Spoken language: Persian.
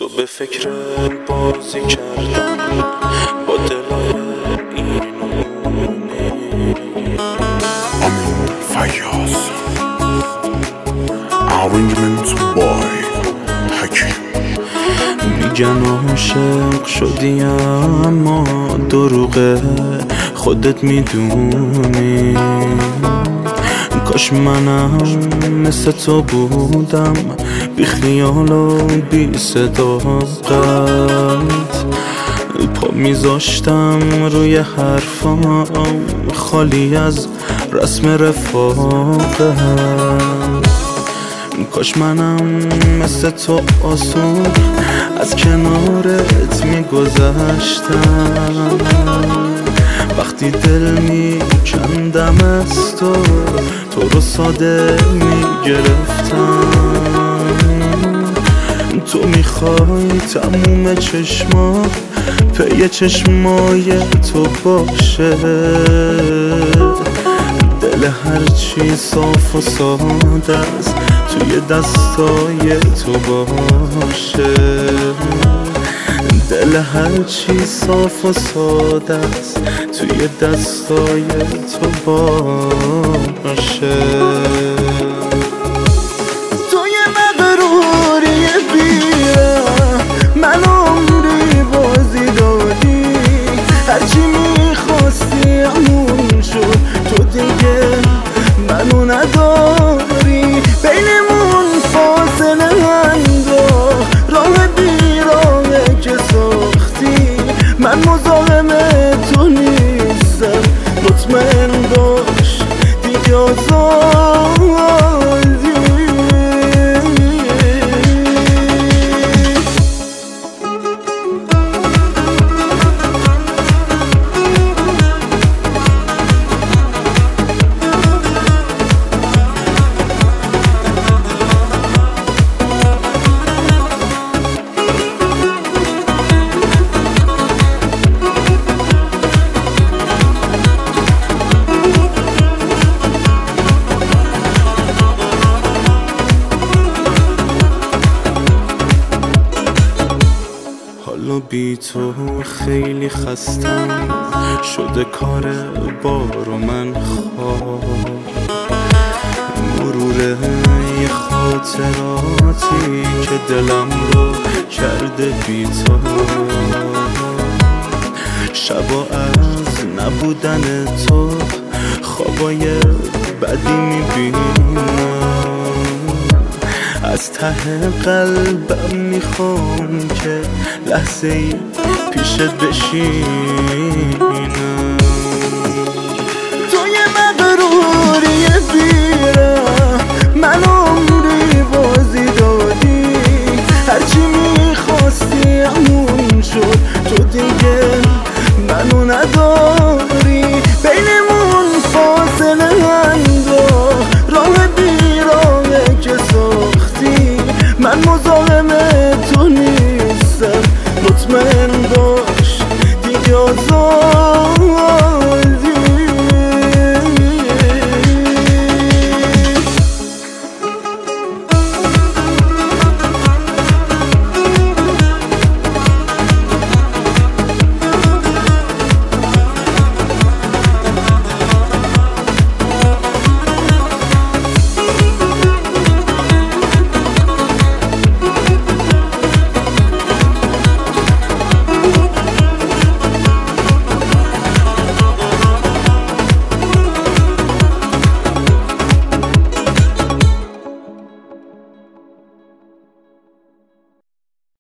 تو به فکر بازی کردن با دلای این و اونه. امین فیاض arrangement by حکیم. میگن عاشق شدی اما دروغه، خودت میدونی. کاش منم مثل تو بودم، بی خیال و بی صداقت، پا میذاشتم روی حرفام خالی از رسم رفاقت. کاش منم مثل تو آسون از کنارت میگذشتم، وقتی دل میکندم از تو رو ساده میگرفتم. تو میخوای تموم چشما پی چشمای تو باشه، دل هرچی صاف و ساده است توی دستای تو باشه، دل هرچی صاف و ساده است توی دستای تو باشه. توی مغروری بیرم من عمری بازی دادی، هرچی میخواستی همون شد، تو دیگه منو نداری. بینمون فاصله انداخت راه بیراهه که ساختی، من مزاحم تو نیستم، مطمئن باش دیگه آزادی. حالا بی تو خیلی خستم شده کار بار و من خواب، مرور یه خاطراتی که دلم رو کرده بی تو. شبا از نبودن تو خوابای بدی میبینم، از ته قلبم میخوام که لحظه ای پیشت بشینم. توی مغروری بیرم من عمری بازی دادی، هرچی میخواستی همون شد، تو دیگه منو نداری. بینمون فاصله انداخت راه بیراهه که ساختی، من مزاحم تو نیستم،